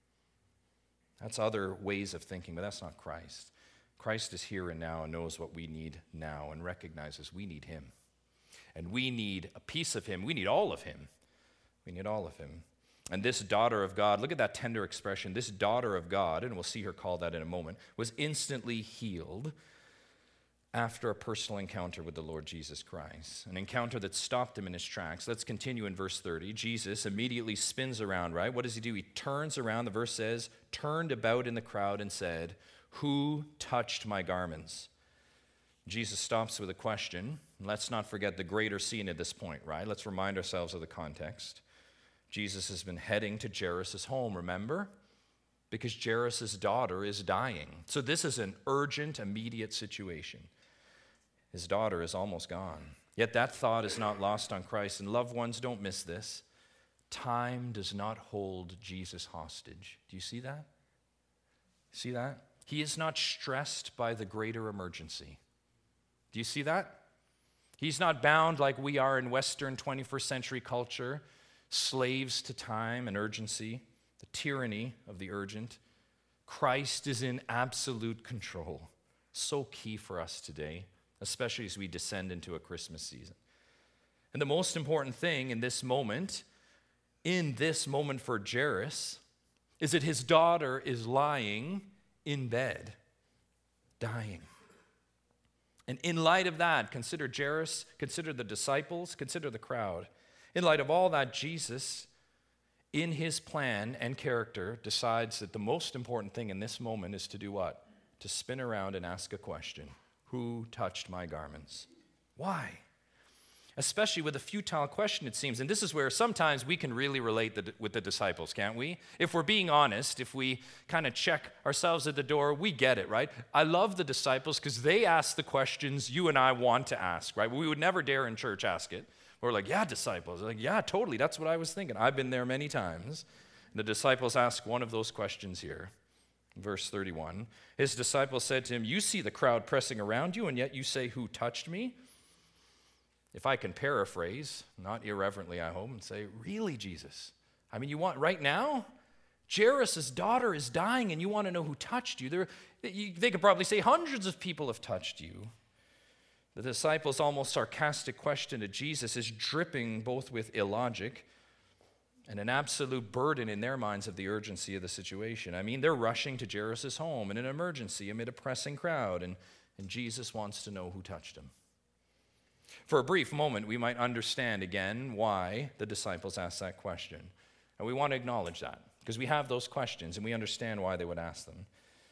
That's other ways of thinking, but that's not Christ. Christ is here and now and knows what we need now and recognizes we need him. And we need a piece of him. We need all of him. We need all of him. And this daughter of God, look at that tender expression, this daughter of God, and we'll see her call that in a moment, was instantly healed after a personal encounter with the Lord Jesus Christ, an encounter that stopped him in his tracks. Let's continue in verse thirty. Jesus immediately spins around, right? What does he do? He turns around, the verse says, turned about in the crowd and said, "Who touched my garments?" Jesus stops with a question. Let's not forget the greater scene at this point, right? Let's remind ourselves of the context. Jesus has been heading to Jairus' home, remember? Because Jairus' daughter is dying. So this is an urgent, immediate situation. His daughter is almost gone. Yet that thought is not lost on Christ. And loved ones, don't miss this. Time does not hold Jesus hostage. Do you see that? See that? He is not stressed by the greater emergency. Do you see that? He's not bound like we are in Western twenty-first century culture, slaves to time and urgency, the tyranny of the urgent. Christ is in absolute control. So key for us today, especially as we descend into a Christmas season. And the most important thing in this moment, in this moment for Jairus, is that his daughter is lying in bed, dying. And in light of that, consider Jairus, consider the disciples, consider the crowd. In light of all that, Jesus, in his plan and character, decides that the most important thing in this moment is to do what? To spin around and ask a question. Who touched my garments? Why? Especially with a futile question, it seems. And this is where sometimes we can really relate the, with the disciples, can't we? If we're being honest, if we kind of check ourselves at the door, we get it, right? I love the disciples because they ask the questions you and I want to ask, right? We would never dare in church ask it. We're like, yeah, disciples. Like, yeah, totally. That's what I was thinking. I've been there many times. The disciples ask one of those questions here. Verse thirty-one. His disciples said to him, "You see the crowd pressing around you, and yet you say, 'Who touched me?'" If I can paraphrase, not irreverently, I hope, and say, really, Jesus? I mean, you want, right now? Jairus' daughter is dying, and you want to know who touched you. There, you. They could probably say hundreds of people have touched you. The disciples' almost sarcastic question to Jesus is dripping both with illogic and an absolute burden in their minds of the urgency of the situation. I mean, they're rushing to Jairus' home in an emergency amid a pressing crowd, and, and Jesus wants to know who touched him. For a brief moment, we might understand again why the disciples asked that question. And we want to acknowledge that, because we have those questions, and we understand why they would ask them.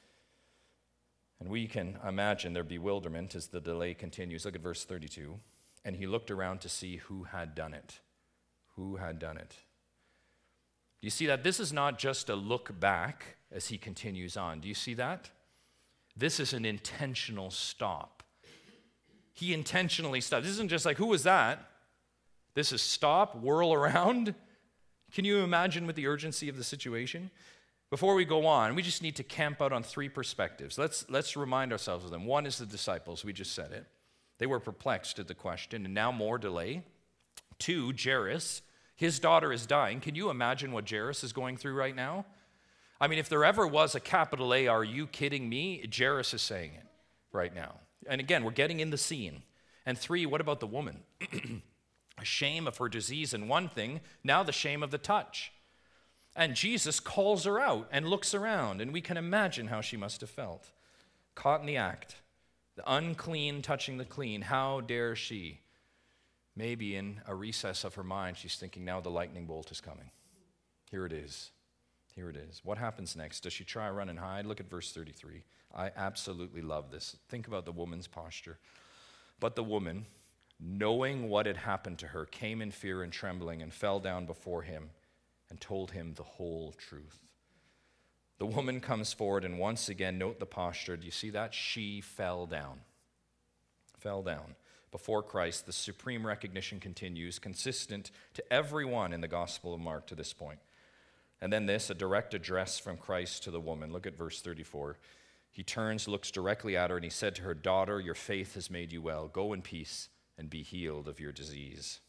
And we can imagine their bewilderment as the delay continues. Look at verse thirty-two. And he looked around to see who had done it. Who had done it? Do you see that? This is not just a look back as he continues on. Do you see that? This is an intentional stop. He intentionally stopped. This isn't just like, who was that? This is stop, whirl around. Can you imagine with the urgency of the situation? Before we go on, we just need to camp out on three perspectives. Let's, let's remind ourselves of them. One is the disciples. We just said it. They were perplexed at the question, and now more delay. Two, Jairus. His daughter is dying. Can you imagine what Jairus is going through right now? I mean, if there ever was a capital A, are you kidding me? Jairus is saying it right now. And again, we're getting in the scene. And three, what about the woman? shame of her disease and one thing, now the shame of the touch. And Jesus calls her out and looks around, and we can imagine how she must have felt. Caught in the act, the unclean touching the clean, how dare she? Maybe in a recess of her mind, she's thinking, now the lightning bolt is coming. Here it is. Here it is. What happens next? Does she try, run, and hide? Look at verse thirty-three. I absolutely love this. Think about the woman's posture. But the woman, knowing what had happened to her, came in fear and trembling and fell down before him and told him the whole truth. The woman comes forward, and once again, note the posture. Do you see that? She fell down. Fell down. Before Christ, the supreme recognition continues, consistent to everyone in the Gospel of Mark to this point. And then this, a direct address from Christ to the woman. Look at verse thirty-four. He turns, looks directly at her, and he said to her, "Daughter, your faith has made you well. Go in peace and be healed of your disease."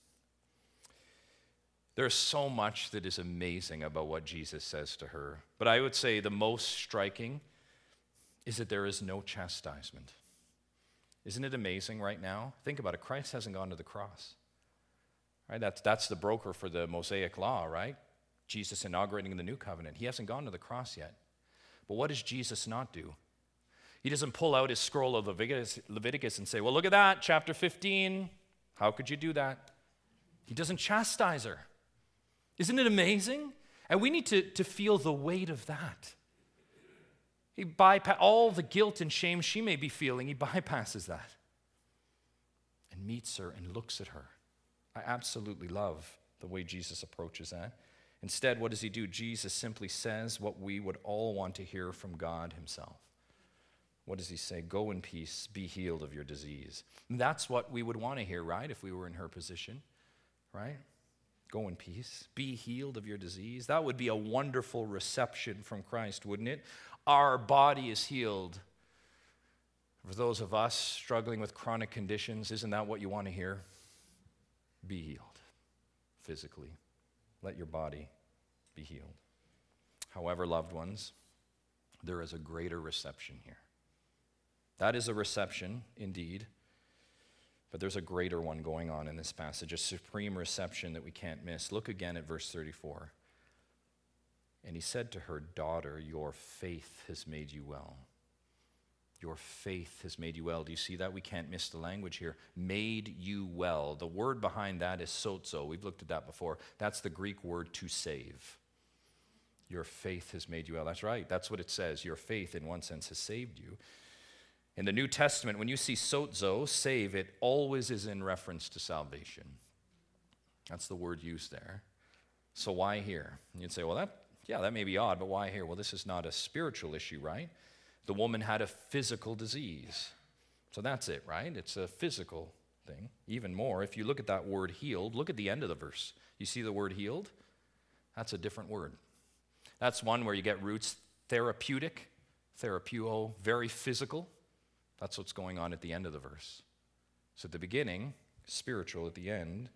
There's so much that is amazing about what Jesus says to her. But I would say the most striking is that there is no chastisement. Isn't it amazing right now? Think about it. Christ hasn't gone to the cross. Right? That's, that's the broker for the Mosaic law, right? Jesus inaugurating the new covenant. He hasn't gone to the cross yet. But what does Jesus not do? He doesn't pull out his scroll of Leviticus, Leviticus and say, well, look at that, chapter fifteen. How could you do that? He doesn't chastise her. Isn't it amazing? And we need to, to feel the weight of that. He bypass all the guilt and shame she may be feeling, he bypasses that and meets her and looks at her. I absolutely love the way Jesus approaches that. Instead, what does he do? Jesus simply says what we would all want to hear from God himself. What does he say? Go in peace, be healed of your disease. And that's what we would want to hear, right, if we were in her position, right? Go in peace, be healed of your disease. That would be a wonderful reception from Christ, wouldn't it? Our body is healed. For those of us struggling with chronic conditions, isn't that what you want to hear? Be healed physically. Let your body be healed. However, loved ones, there is a greater reception here. That is a reception, indeed, but there's a greater one going on in this passage, a supreme reception that we can't miss. Look again at verse thirty-four. And he said to her, "Daughter, your faith has made you well." Your faith has made you well. Do you see that? We can't miss the language here. Made you well. The word behind that is sozo. We've looked at that before. That's the Greek word to save. Your faith has made you well. That's right. That's what it says. Your faith, in one sense, has saved you. In the New Testament, when you see sozo, save, it always is in reference to salvation. That's the word used there. So why here? And you'd say, well, that, yeah, that may be odd, but why here? Well, this is not a spiritual issue, right? The woman had a physical disease. So that's it, right? It's a physical thing. Even more, if you look at that word healed, look at the end of the verse. You see the word healed? That's a different word. That's one where you get roots therapeutic, therapeuo, very physical. That's what's going on at the end of the verse. So at the beginning, spiritual, at the end,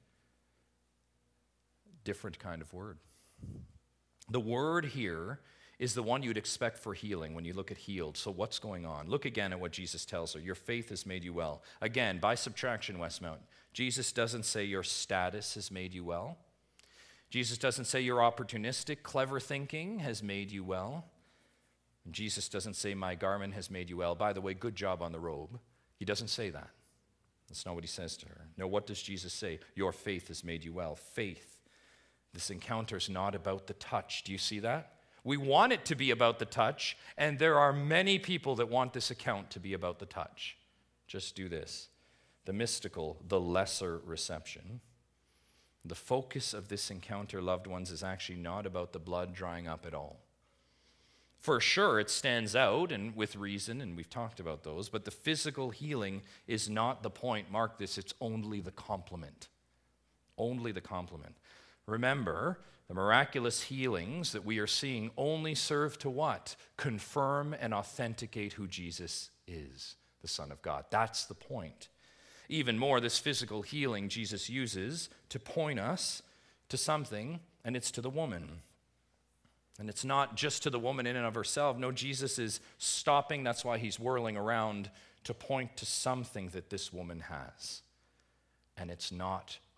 different kind of word. The word here is the one you'd expect for healing when you look at healed. So what's going on? Look again at what Jesus tells her. Your faith has made you well. Again, by subtraction, Westmount, Jesus doesn't say your status has made you well. Jesus doesn't say your opportunistic, clever thinking has made you well. Jesus doesn't say my garment has made you well. By the way, good job on the robe. He doesn't say that. That's not what he says to her. No, what does Jesus say? Your faith has made you well. Faith. This encounter is not about the touch. Do you see that? We want it to be about the touch, and there are many people that want this account to be about the touch. Just do this. The mystical, the lesser reception. The focus of this encounter, loved ones, is actually not about the blood drying up at all. For sure, it stands out, and with reason, and we've talked about those, but the physical healing is not the point. Mark this, it's only the complement. Only the complement. Remember, the miraculous healings that we are seeing only serve to what? Confirm and authenticate who Jesus is, the Son of God. That's the point. Even more, this physical healing Jesus uses to point us to something, and it's to the woman. And it's not just to the woman in and of herself. No, Jesus is stopping. That's why he's whirling around to point to something that this woman has. And it's not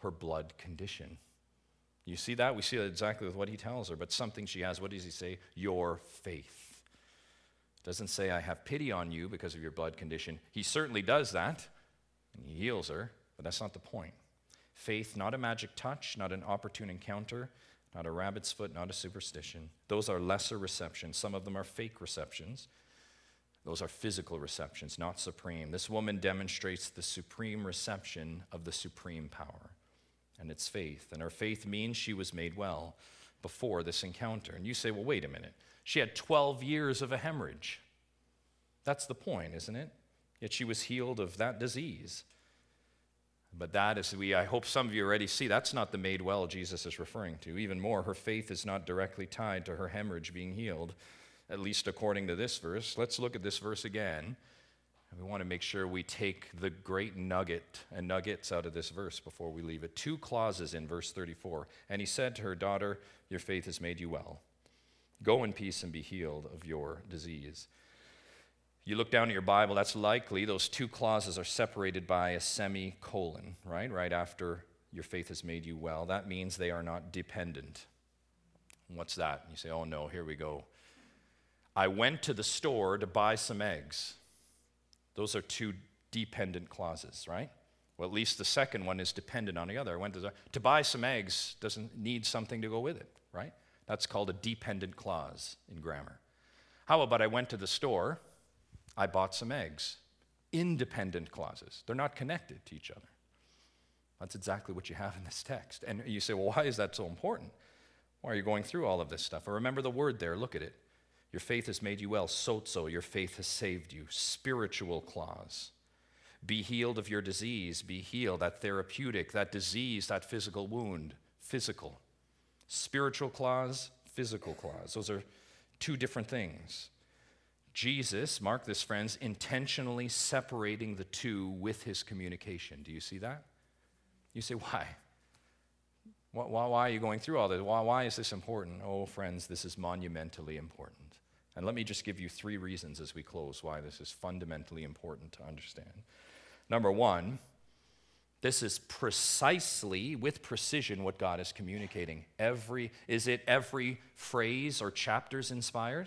her blood condition. You see that? We see that exactly with what he tells her, but something she has. What does he say? Your faith. Doesn't say, I have pity on you because of your blood condition. He certainly does that, and he heals her, but that's not the point. Faith, not a magic touch, not an opportune encounter, not a rabbit's foot, not a superstition. Those are lesser receptions. Some of them are fake receptions. Those are physical receptions, not supreme. This woman demonstrates the supreme reception of the supreme power, and it's faith. And her faith means she was made well before this encounter. And you say, well, wait a minute. She had twelve years of a hemorrhage. That's the point, isn't it? Yet she was healed of that disease. But that is, we, I hope some of you already see, that's not the made well Jesus is referring to. Even more, her faith is not directly tied to her hemorrhage being healed, at least according to this verse. Let's look at this verse again. And we want to make sure we take the great nugget and nuggets out of this verse before we leave it. Two clauses in verse thirty-four. And he said to her, daughter, your faith has made you well. Go in peace and be healed of your disease. You look down at your Bible, that's likely those two clauses are separated by a semicolon, right? Right after your faith has made you well. That means they are not dependent. What's that? You say, oh no, here we go. I went to the store to buy some eggs. Those are two dependent clauses, right? Well, at least the second one is dependent on the other. I went to, the, to buy some eggs doesn't need something to go with it, right? That's called a dependent clause in grammar. How about I went to the store, I bought some eggs? Independent clauses. They're not connected to each other. That's exactly what you have in this text. And you say, well, why is that so important? Why are you going through all of this stuff? Well, remember the word there. Look at it. Your faith has made you well. Sozo, your faith has saved you. Spiritual clause. Be healed of your disease. Be healed. That therapeutic, that disease, that physical wound. Physical. Spiritual clause, physical clause. Those are two different things. Jesus, mark this, friends, intentionally separating the two with his communication. Do you see that? You say, why? Why, why are you going through all this? Why, why is this important? Oh, friends, this is monumentally important. And let me just give you three reasons as we close why this is fundamentally important to understand. Number one, this is precisely, with precision, what God is communicating. Every, is it every phrase or chapters inspired?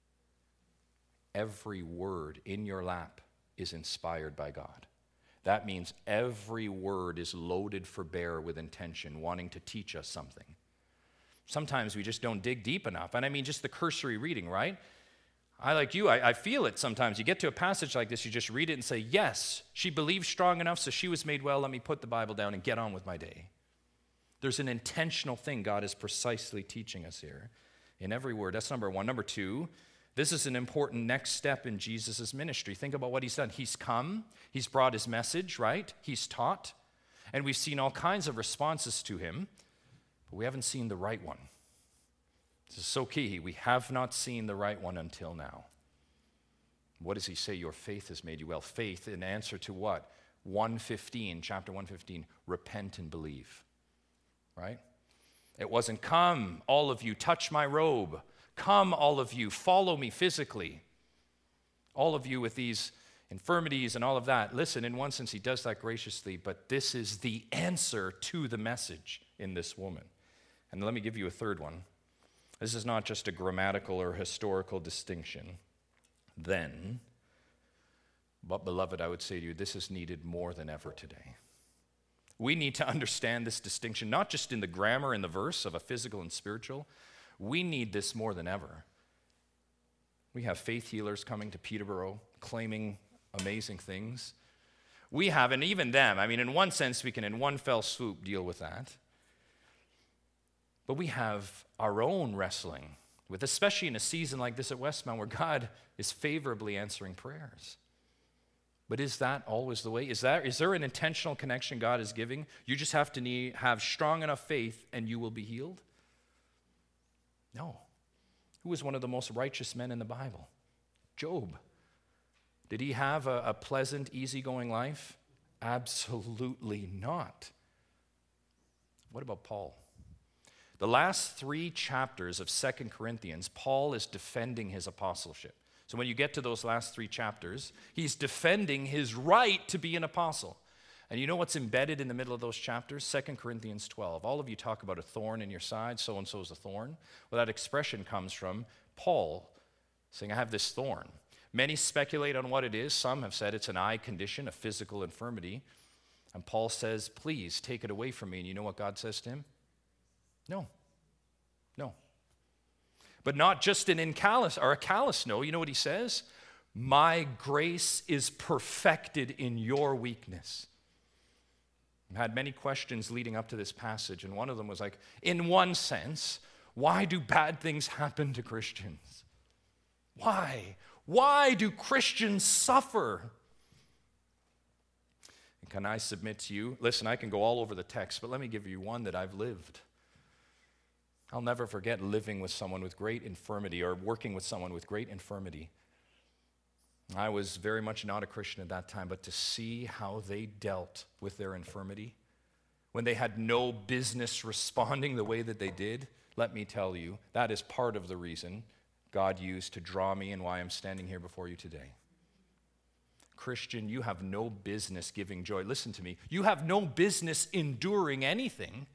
Every word in your lap is inspired by God. That means every word is loaded for bear with intention, wanting to teach us something. Sometimes we just don't dig deep enough. And I mean just the cursory reading, right? I, like you, I, I feel it sometimes. You get to a passage like this, you just read it and say, yes, she believed strong enough, so she was made well. Let me put the Bible down and get on with my day. There's an intentional thing God is precisely teaching us here in every word. That's number one. Number two, this is an important next step in Jesus' ministry. Think about what he's done. He's come, he's brought his message, right? He's taught, and we've seen all kinds of responses to him, but we haven't seen the right one. This is so key. We have not seen the right one until now. What does he say? Your faith has made you well. Faith in answer to what? one fifteen, chapter one fifteen, repent and believe, right? It wasn't, come, all of you, touch my robe. Come, all of you, follow me physically. All of you with these infirmities and all of that. Listen, in one sense, he does that graciously, but this is the answer to the message in this woman. And let me give you a third one. This is not just a grammatical or historical distinction. Then, but beloved, I would say to you, this is needed more than ever today. We need to understand this distinction, not just in the grammar in the verse of a physical and spiritual. We need this more than ever. We have faith healers coming to Peterborough claiming amazing things. We have, and even them, I mean, in one sense, we can in one fell swoop deal with that. But we have our own wrestling with, especially in a season like this at Westmount where God is favorably answering prayers. But is that always the way? Is that is there an intentional connection God is giving? You just have to need, have strong enough faith and you will be healed? No. Who was one of the most righteous men in the Bible? Job. Did he have a, a pleasant, easygoing life? Absolutely not. What about Paul? The last three chapters of Second Corinthians, Paul is defending his apostleship. So when you get to those last three chapters, he's defending his right to be an apostle. And you know what's embedded in the middle of those chapters? Second Corinthians twelve. All of you talk about a thorn in your side, so-and-so is a thorn. Well, that expression comes from Paul saying, I have this thorn. Many speculate on what it is. Some have said it's an eye condition, a physical infirmity. And Paul says, please take it away from me. And you know what God says to him? No. No. But not just an incallous or a callous no. You know what he says? My grace is perfected in your weakness. I've had many questions leading up to this passage, and one of them was like, in one sense, why do bad things happen to Christians? Why? Why do Christians suffer? And can I submit to you? Listen, I can go all over the text, but let me give you one that I've lived. I'll never forget living with someone with great infirmity or working with someone with great infirmity. I was very much not a Christian at that time, but to see how they dealt with their infirmity when they had no business responding the way that they did, let me tell you, that is part of the reason God used to draw me and why I'm standing here before you today. Christian, you have no business giving joy. Listen to me. You have no business enduring anything.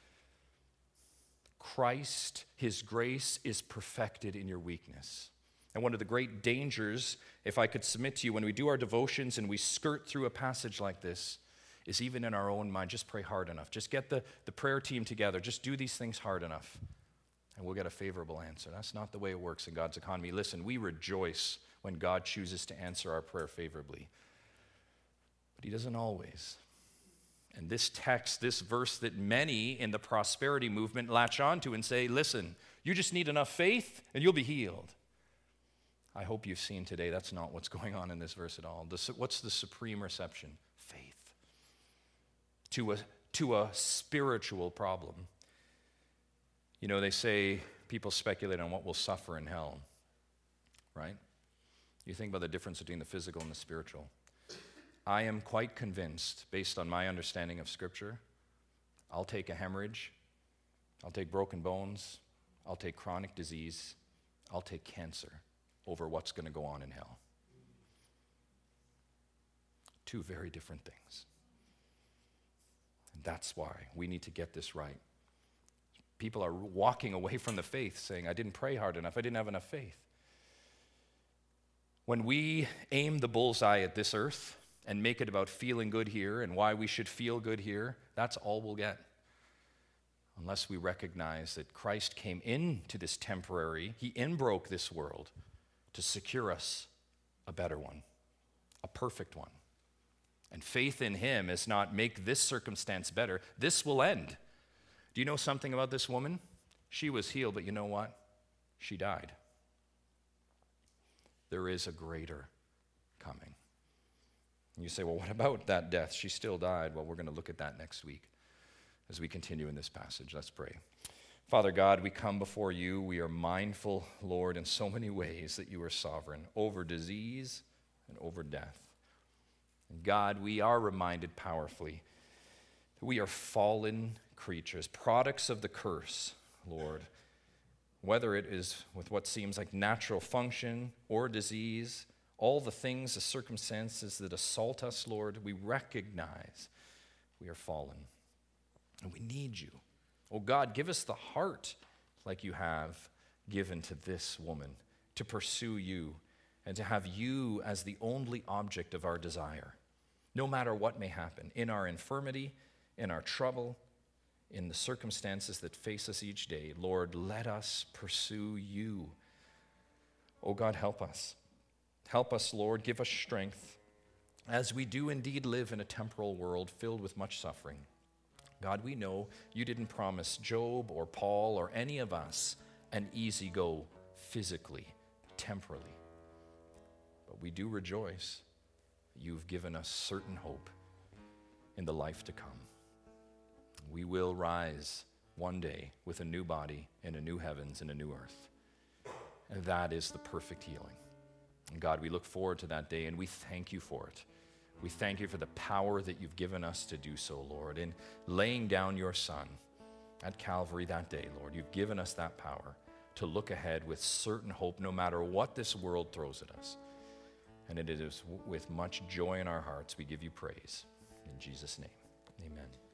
Christ, his grace is perfected in your weakness. And one of the great dangers, if I could submit to you, when we do our devotions and we skirt through a passage like this, is even in our own mind, just pray hard enough. Just get the, the prayer team together. Just do these things hard enough, and we'll get a favorable answer. That's not the way it works in God's economy. Listen, we rejoice when God chooses to answer our prayer favorably, but he doesn't always. And this text, this verse that many in the prosperity movement latch onto and say, listen, you just need enough faith and you'll be healed. I hope you've seen today that's not what's going on in this verse at all. The, what's the supreme reception? Faith. To a, to a spiritual problem. You know, they say people speculate on what will suffer in hell, right? You think about the difference between the physical and the spiritual. I am quite convinced, based on my understanding of Scripture, I'll take a hemorrhage, I'll take broken bones, I'll take chronic disease, I'll take cancer over what's going to go on in hell. Two very different things. And that's why we need to get this right. People are walking away from the faith saying, I didn't pray hard enough, I didn't have enough faith. When we aim the bullseye at this earth and make it about feeling good here and why we should feel good here, that's all we'll get. Unless we recognize that Christ came into this temporary, he inbroke this world to secure us a better one, a perfect one. And faith in him is not make this circumstance better. This will end. Do you know something about this woman? She was healed, but you know what? She died. There is a greater coming. And you say, well, what about that death? She still died. Well, we're going to look at that next week as we continue in this passage. Let's pray. Father God, we come before you. We are mindful, Lord, in so many ways that you are sovereign over disease and over death. And God, we are reminded powerfully that we are fallen creatures, products of the curse, Lord. Whether it is with what seems like natural function or disease, all the things, the circumstances that assault us, Lord, we recognize we are fallen. And we need you. Oh God, give us the heart like you have given to this woman to pursue you and to have you as the only object of our desire, no matter what may happen, in our infirmity, in our trouble, in the circumstances that face us each day. Lord, let us pursue you. Oh God, help us. Help us, Lord, give us strength as we do indeed live in a temporal world filled with much suffering. God, we know you didn't promise Job or Paul or any of us an easy go physically, temporally. But we do rejoice that you've given us certain hope in the life to come. We will rise one day with a new body in a new heavens and a new earth. And that is the perfect healing. And God, we look forward to that day and we thank you for it. We thank you for the power that you've given us to do so, Lord, in laying down your Son at Calvary that day, Lord. You've given us that power to look ahead with certain hope no matter what this world throws at us. And it is with much joy in our hearts we give you praise. In Jesus' name, amen.